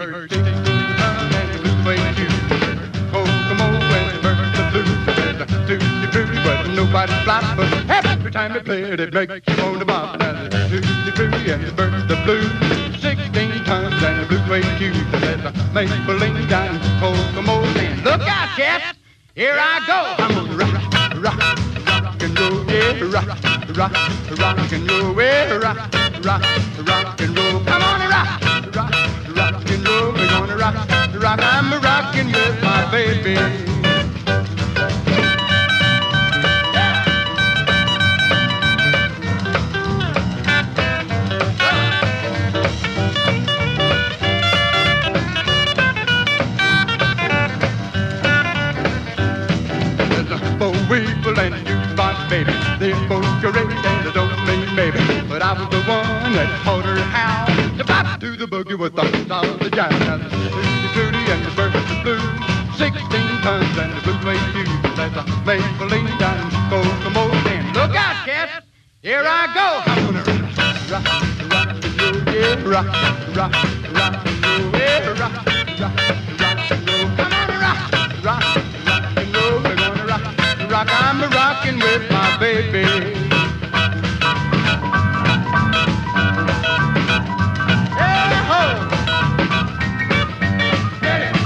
heard 16 tons and the blue suede shoes. Kokomo and the birds the blues. There's a tutti frutti, but nobody's flop. But every time they play it, it makes you want to bop. Now the tutti frutti and the birds the blues. 16 tons and the blue suede shoes. There's a Maybelline down in Kokomo and look out, cats! Here I go! I'm gonna rock and roll, yeah, rock and roll, yeah, rock and roll. Come on and rock and roll. We're gonna rock. I'm rocking with my baby. People and jukebox baby, they're both great and they don't mean maybe. But I was the one that taught her how to bop to the boogie with the solid jive. Now the tutti and the birds the blues, 16 tons and the blue suede shoes. That's a Maybelline down in Kokomo. And look out, cats, here I go. I'm gonna rock and roll, yeah, rock and roll, yeah, rock and roll. Come on and rock and roll. We're gonna rock. I'm rocking with my baby. Hey ho! Get it!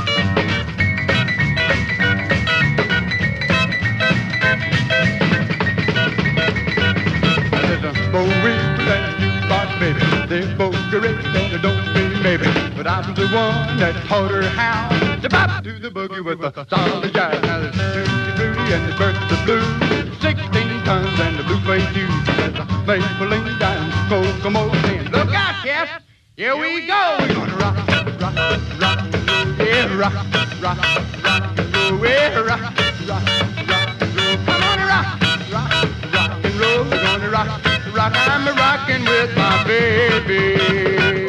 There's a boy and jukebox baby. They're both great and they don't mean maybe. But I'm the one that taught her how to bop to the boogie with the solid jive. Now there's Tutti and the birds the blues, 16 tons and the blue suede shoes. There's a Maybelline down in Kokomo saying, look out, cats, here we go. We're gonna rock and roll, yeah, rock and roll, yeah, rock and roll. Come on and rock and roll. We're gonna rock. I'm rocking with my baby.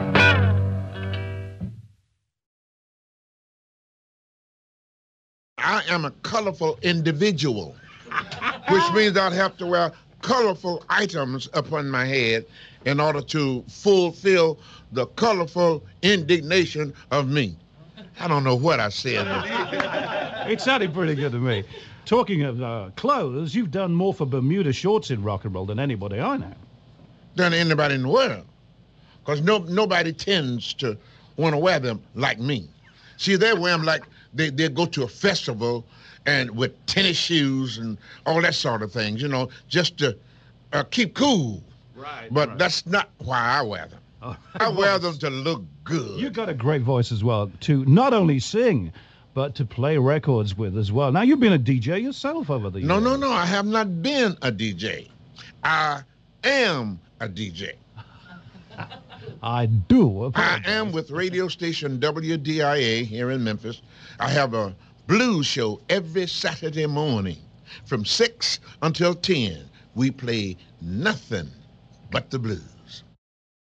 I am a colorful individual, which means I'd have to wear colorful items upon my head in order to fulfill the colorful indignation of me. I don't know what I said. It sounded pretty good to me. Talking of clothes, you've done more for Bermuda shorts in rock and roll than anybody I know. Than anybody in the world. Because nobody tends to want to wear them like me. See, they wear them like they go to a festival and with tennis shoes and all that sort of things, you know, just to keep cool. Right. But right. That's not why I wear them. Oh, I wear them to look good. You got a great voice as well, to not only sing, but to play records with as well. Now, you've been a DJ yourself over the years. No, I have not been a DJ. I am a DJ. I do apologize. I am with radio station WDIA here in Memphis. I have a blues show every Saturday morning from 6 until 10. We play nothing but the blues.